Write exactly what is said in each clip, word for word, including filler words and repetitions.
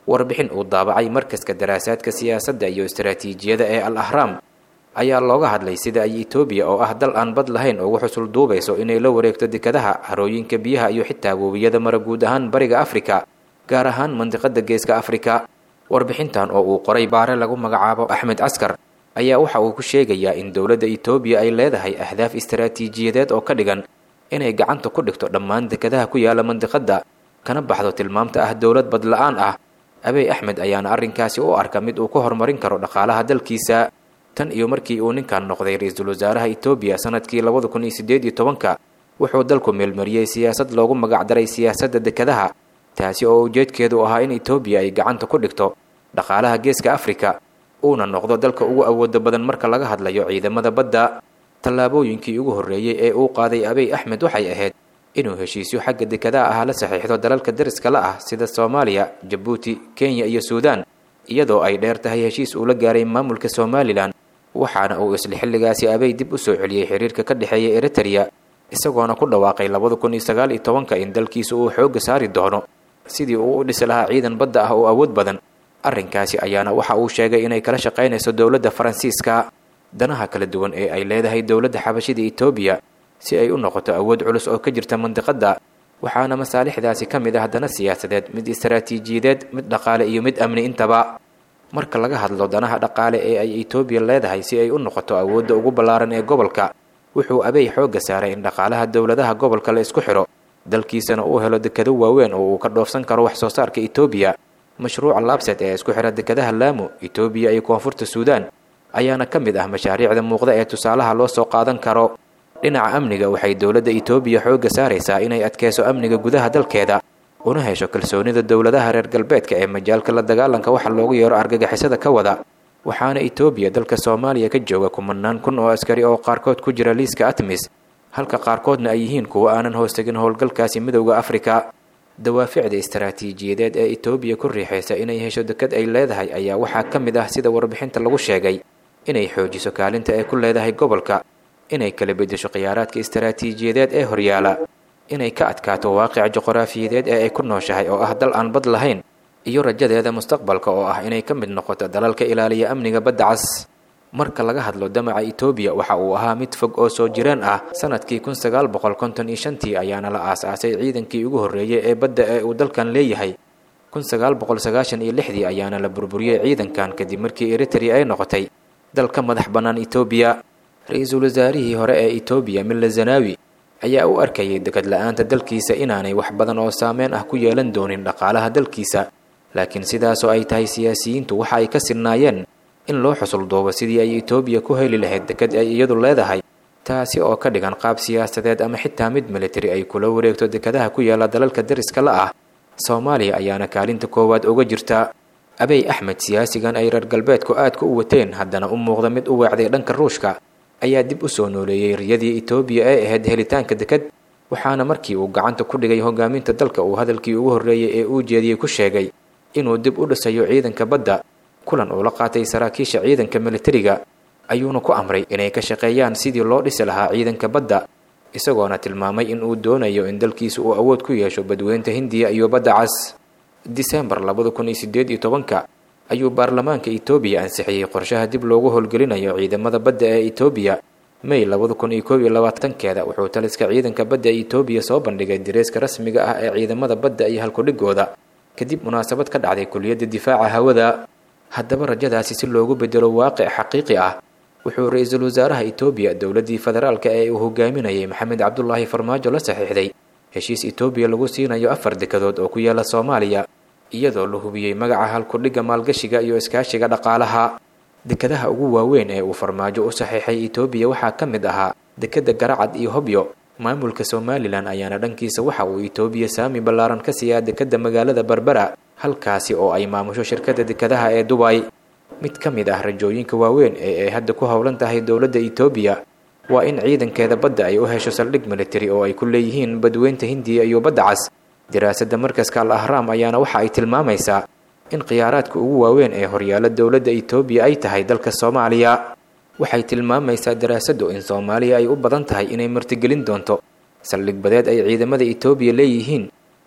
warbixin uu daabacay markaska daraasaadka siyaasadda iyo istaraatiijiyada ee al ahraam ayaa looga hadlay sida ay Itoobiya oo ah dal aan bad lahayn ugu xusul duubayso inay la wareegto dekadaha harooyinka biyaha iyo xitaa webiyada mara guud ahaan bariga Afrika gaar ahaan mandiqada geeska Afrika. warbixintan oo uu qoray baare lagu magacaabo Axmed Askar ayaa waxa uu ku sheegayaa in dawladda Itoobiya ay leedahay ahdaaf istaraatiijiyadeed oo ka dhigan inay gacanta ku dhigto dhammaan dekadaha ku yaala mandiqada kana baxdo tilmaamta ah dawlad bad la'aan ah. Abiy Ahmed ayaana arrinkaasi u arka mid uu ku horumarin karo dhaqaalaha dalkiisa. tan iyo markii uu ninkan noqday ra'iisul wasaaraha Itoobiya sanadkii laba kun iyo siddeed iyo toban wuxuu dalku meelmariyay siyaasad loogu magac daray siyaasadda dekadaha, taasi oo ujeedkeedu ahaa in Itoobiya ay gacanta ku dhigto dhaqaalaha geeska Afrika uuna noqdo dalka ugu awoodda badan marka laga hadlayo ciidamada badda. tallaabooyinkii ugu horreeyay ee uu qaaday Abiy Ahmed waxay ahayd inuu heshiisyo xagga dekadaha ah la saxiixdo dalalka dariska la ah sida Soomaaliya, Djibouti, Kenya iyo Suudaan, iyadoo ay dheer tahay heshiis uu la gaaray maamulka Somaliland. waxaana uu isla xilligaasi Abiy dib u soo celiyay xiriirka ka dhaxeeya Eritrea isagoona ku dhawaaqay laba kun iyo sagaal iyo toban in dalkiisu uu xoog saari doono sidii uu u dhisi lahaa ciidan badda ah oo awood badan. arrinkaasi ayaana waxa uu sheegay inay kala shaqaynayso dawladda Faransiiska danaha kala duwan ee ay leedahay dawladda xabashida Itoobiya si ay u noqoto awood culus oo ka jirta mandiqada. waxaana masaalixdaasi ka mid ah dana siyaasadeed, mid istaraatiijiyadeed, mid dhaqaale iyo mid amni intaba. marka laga hadlo danaha dhaqaale ee ay Itoobiya leedahay si ay u noqoto awoodda ugu ballaaran ee gobolka, wuxuu Abiy xooga saaray in dhaqaalaha dawladaha gobolka la isku xiro dalkiisana uu helo dekado waaweyn oo uu ka dhoofsan karo wax soo saarka Itoobiya. mashruuca laabset ee isku xira dekadaha Lamu, Itoobiya iyo Koonfurta Suudaan ayaana ka mid ah mashaariicda muuqda ee tusaalaha loo soo qaadan karo. dhinaca amniga waxay dawladda Itoobiya xooga saaraysaa inay adkeyso amniga gudaha dalkeeda una hesho kalsoonida dawladaha reer galbeedka ee majaalka la dagaalanka waxa loogu yeero argagixisada ka wada. waxaana Itoobiya dalka Soomaaliya ka jooga kumanaan kun oo askari oo qaarkood ku jira liiska ATMIS halka qaarkoodna ay yihiin kuwa aanan hoos tagin howlgalkaasi midowga Afrika. dawaaficda istaraatiijiyadeed ee Itoobiya ku riixaysa inay hesho dekad ay leedahay ayaa waxaa ka mid ah sida warbixinta lagu sheegay inay xoojiso kaalinta ay ku leedahay gobolka, inay kala bedesho khiyaaraadka istaraatiijiyadeed ee horyaala, inay ka adkaato waaqica juqraafiyadeed ee ay ku nooshahay oo ah dal aan bad lahayn, iyo rajadeeda mustaqbalka oo ah inay ka mid noqoto dalalka ilaaliya amniga badda cas. marka laga hadlo damaca Itoobiya waxa uu ahaa mid fog oo soo jireen ah. sanadkii kun sagaal boqol konton iyo shan ayaana la aasaasay ciidankii ugu horreeyay ee badda ee uu dalkan leeyahay. kun sagaal boqol sagaashan iyo lix ayaana la burburiyay ciidankan kadib markii Eritrea ay noqotay dalka madax bannaan Itoobiya. ra'iisul wasaarihii hore ee Itoobiya Mille Zenawi ayaa u arkayay dekad la'aanta dalkiisa inaanay wax badan oo saameyn ah ku yeelan doonin dhaqaalaha dalkiisa, laakiin sidaasoo ay tahay siyaasiyiintu waxa ay ka sinaayeen in loo xusul duubo sidii ay Itoobiya ku heli lahayd dekad ay iyadu leedahay, taasi oo ka dhigan qaab siyaasadeed ama xitaa mid military ay kula wareegto dekadaha ku yaala dalalka dariska la ah. Soomaaliya ayaana kaalinta koowaad uga jirta. Abiy Ahmed siyaasigan ay reer galbeedku aad ku wateen haddana u muuqda mid u weecday dhanka Ruushka ayaa dib u soo nooleeyay riyadii Itoobiya ee ahayd helitaanka dekad. waxaana markii uu gacanta ku dhigay hogaaminta dalka uu hadalkii ugu horreeyay ee uu jeediyay ku sheegay inuu dib u dhisayo ciidanka badda. kulan uu la qaatay saraakiisha ciidanka militariga ayuuna ku amray inay ka shaqeeyaan sidii loo dhisi lahaa ciidanka badda, isagoona tilmaamay in uu doonayo in dalkiisu uu awood ku yeesho badweynta Hindiya iyo badda cas. December laba kun iyo siddeed iyo toban ayuu baarlamaanka Itoobiya ansixiyay qorshaha dib loogu howlgelinayo ciidamada badda ee Itoobiya. May laba kun iyo koob iyo labaatan wuxuu taliska ciidanka badda ee Itoobiya soo bandhigay direeska rasmiga ah ee ciidamada badda iyo halkudhigooda kadib munaasabad ka dhacday kuliyadda difaaca hawada. haddaba rajadaasi si loogu bedelo waaqic xaqiiqi ah wuxuu ra'iisul wasaaraha Itoobiya dawladii federaalka ee uu hogaaminayay Maxamed Cabdullaahi Farmaajo la saxiixday heshiis Itoobiya lagu siinayo afar dekadood oo ku yaala Soomaaliya, iyadoo la hubiyay magaca halkudhiga maalgashiga iyo iskaashiga dhaqaalaha. dekadaha ugu waaweyn ee uu Farmaajo u saxiixay Itoobiya waxaa ka mid ahaa dekada Garacad iyo Hobyo. maamulka Somaliland ayaana dhankiisa waxa uu Itoobiya saami ballaaran ka siiyaa dekada magaalada Berbera, halkaasi oo ay maamusho shirkadda dekadaha ee Dubai. mid ka mid ah rajooyinka waaweyn ee ay hadda ku howlan tahay dawladda Itoobiya waa in ciidankeeda badda ay u hesho saldhig military oo ay ku leeyihiin badweynta Hindiya iyo badda cas. daraasadda markaska Al Ahram ayaana waxa ay tilmaamaysaa in khiyaaraadka ugu waaweyn ee horyaala dawladda Itoobiya ay tahay dalka Soomaaliya. waxay tilmaamaysaa daraasaddu in Soomaaliya ay u badan tahay inay martigelin doonto saldhig badeed ay ciidamada Itoobiya leeyihiin,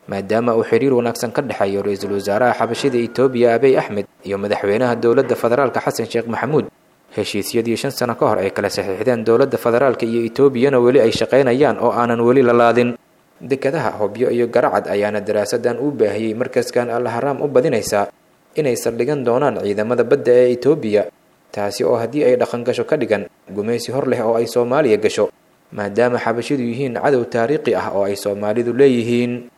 maadaama uu xiriir wanaagsan ka dhexeeyo ra-iisul wasaaraha xabashida Itoobiya Abiy Ahmed iyo madaxweynaha dowladda federaalka Xasan Sheekh Maxamuud. heshiisyadii shan sano ka hor ay kala saxiixdeen dowladda federaalka iyo Itoobiyana weli ay shaqaynayaan oo aanan weli la laadin. dekadaha Hobyo iyo Garacad ayaana daraasadan u baahiyay markaskan Al-Ahram u badinaysa inay saldhigan doonaan ciidamada badda ee Itoobiya, taasi oo haddii ay dhaqan gasho ka dhigan gumaysi hor leh oo ay Soomaaliya gasho, maadaama xabashidu yihiin cadow taariikhi ah oo ay Soomaalidu leeyihiin.